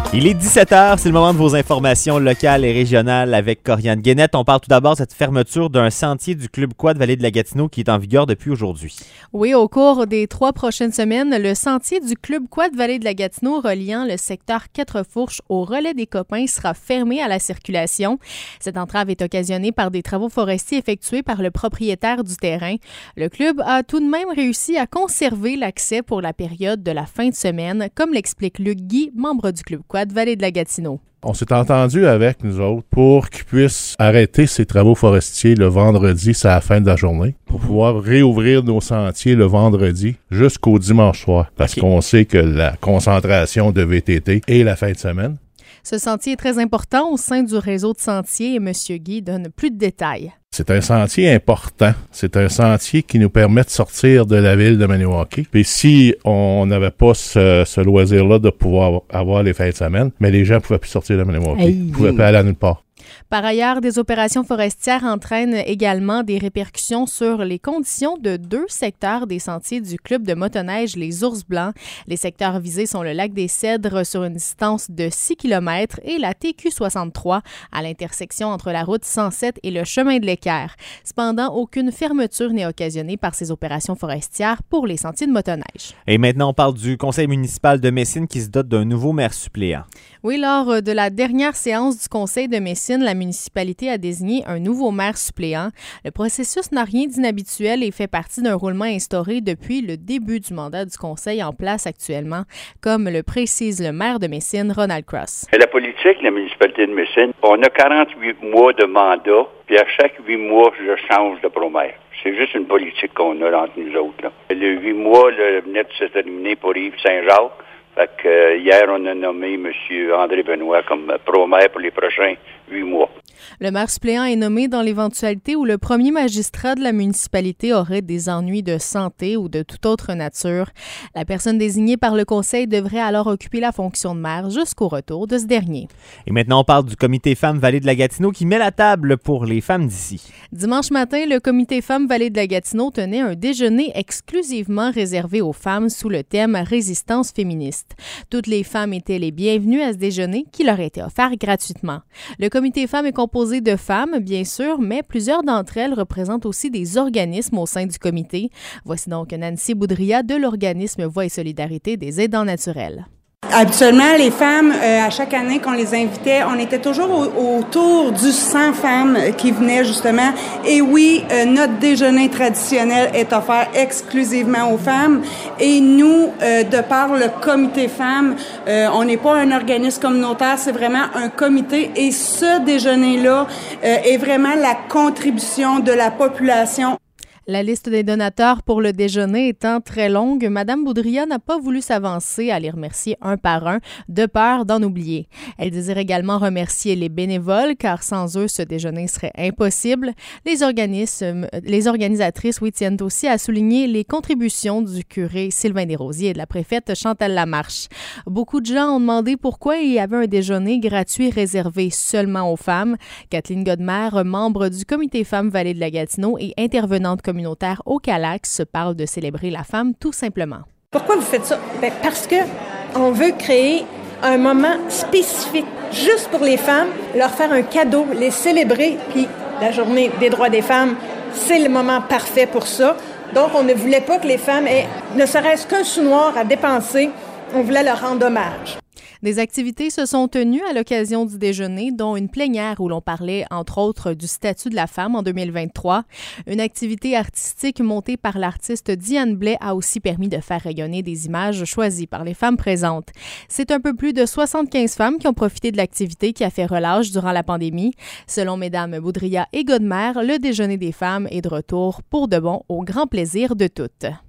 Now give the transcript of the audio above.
Il est 17h, c'est le moment de vos informations locales et régionales avec Corianne Guénette. On parle tout d'abord de cette fermeture d'un sentier du Club Quad Vallée de la Gatineau qui est en vigueur depuis aujourd'hui. Oui, au cours des 3 prochaines semaines, le sentier du Club Quad Vallée de la Gatineau reliant le secteur Quatre-Fourches au relais des Copains sera fermé à la circulation. Cette entrave est occasionnée par des travaux forestiers effectués par le propriétaire du terrain. Le club a tout de même réussi à conserver l'accès pour la période de la fin de semaine, comme l'explique Luc Guy, membre du Club Quad Vallée de la Gatineau. On s'est entendu avec nous autres pour qu'ils puissent arrêter ces travaux forestiers le vendredi, c'est à la fin de la journée, pour pouvoir réouvrir nos sentiers le vendredi jusqu'au dimanche soir. Parce qu'on sait que la concentration de VTT est la fin de semaine. Ce sentier est très important au sein du réseau de sentiers et M. Guy donne plus de détails. C'est un sentier important. C'est un sentier qui nous permet de sortir de la ville de Maniwaki. Puis si on n'avait pas ce loisir-là de pouvoir avoir les fins de semaine, mais les gens ne pouvaient plus sortir de Maniwaki. Ils ne pouvaient pas aller à nulle part. Par ailleurs, des opérations forestières entraînent également des répercussions sur les conditions de 2 secteurs des sentiers du club de motoneige Les Ours Blancs. Les secteurs visés sont le lac des Cèdres sur une distance de 6 km et la TQ63 à l'intersection entre la route 107 et le chemin de l'Équerre. Cependant, aucune fermeture n'est occasionnée par ces opérations forestières pour les sentiers de motoneige. Et maintenant, on parle du conseil municipal de Messine qui se dote d'un nouveau maire suppléant. Oui, lors de la dernière séance du conseil de Messine, la municipalité a désigné un nouveau maire suppléant. Le processus n'a rien d'inhabituel et fait partie d'un roulement instauré depuis le début du mandat du conseil en place actuellement, comme le précise le maire de Messine, Ronald Cross. La politique, la municipalité de Messine, on a 48 mois de mandat, puis à chaque 8 mois, je change de pro-maire. C'est juste une politique qu'on a entre nous autres, là. Le 8 mois venait de se terminer pour Yves Saint-Jacques. Fait que, hier, on a nommé M. André Benoît comme pro-maire pour les prochains 8 mois. Le maire suppléant est nommé dans l'éventualité où le premier magistrat de la municipalité aurait des ennuis de santé ou de toute autre nature. La personne désignée par le conseil devrait alors occuper la fonction de maire jusqu'au retour de ce dernier. Et maintenant, on parle du comité Femmes Vallée de la Gatineau qui met la table pour les femmes d'ici. Dimanche matin, le comité Femmes Vallée de la Gatineau tenait un déjeuner exclusivement réservé aux femmes sous le thème « Résistance féministe ». Toutes les femmes étaient les bienvenues à ce déjeuner qui leur était offert gratuitement. Le comité Femmes est composé de femmes, bien sûr, mais plusieurs d'entre elles représentent aussi des organismes au sein du comité. Voici donc Nancy Boudria de l'organisme Voix et Solidarité des aidants naturels. Habituellement, les femmes, à chaque année qu'on les invitait, on était toujours autour du 100 femmes qui venaient justement. Et oui, notre déjeuner traditionnel est offert exclusivement aux femmes. Et nous, de par le comité femmes, on n'est pas un organisme communautaire, c'est vraiment un comité. Et ce déjeuner-là est vraiment la contribution de la population. La liste des donateurs pour le déjeuner étant très longue, Mme Boudria n'a pas voulu s'avancer à les remercier un par un, de peur d'en oublier. Elle désire également remercier les bénévoles, car sans eux, ce déjeuner serait impossible. Les organisatrices, oui, tiennent aussi à souligner les contributions du curé Sylvain Desrosiers et de la préfète Chantal Lamarche. Beaucoup de gens ont demandé pourquoi il y avait un déjeuner gratuit réservé seulement aux femmes. Kathleen Godmer, membre du comité Femmes Vallée de la Gatineau et intervenante communautaire au Calax, se parle de célébrer la femme tout simplement. Pourquoi vous faites ça? Bien, parce que on veut créer un moment spécifique juste pour les femmes, leur faire un cadeau, les célébrer, puis la journée des droits des femmes, c'est le moment parfait pour ça. Donc, on ne voulait pas que les femmes aient ne serait-ce qu'un sou-noir à dépenser, on voulait leur rendre hommage. Des activités se sont tenues à l'occasion du déjeuner, dont une plénière où l'on parlait, entre autres, du statut de la femme en 2023. Une activité artistique montée par l'artiste Diane Blais a aussi permis de faire rayonner des images choisies par les femmes présentes. C'est un peu plus de 75 femmes qui ont profité de l'activité qui a fait relâche durant la pandémie. Selon Mesdames Boudria et Godmer, le déjeuner des femmes est de retour pour de bon au grand plaisir de toutes.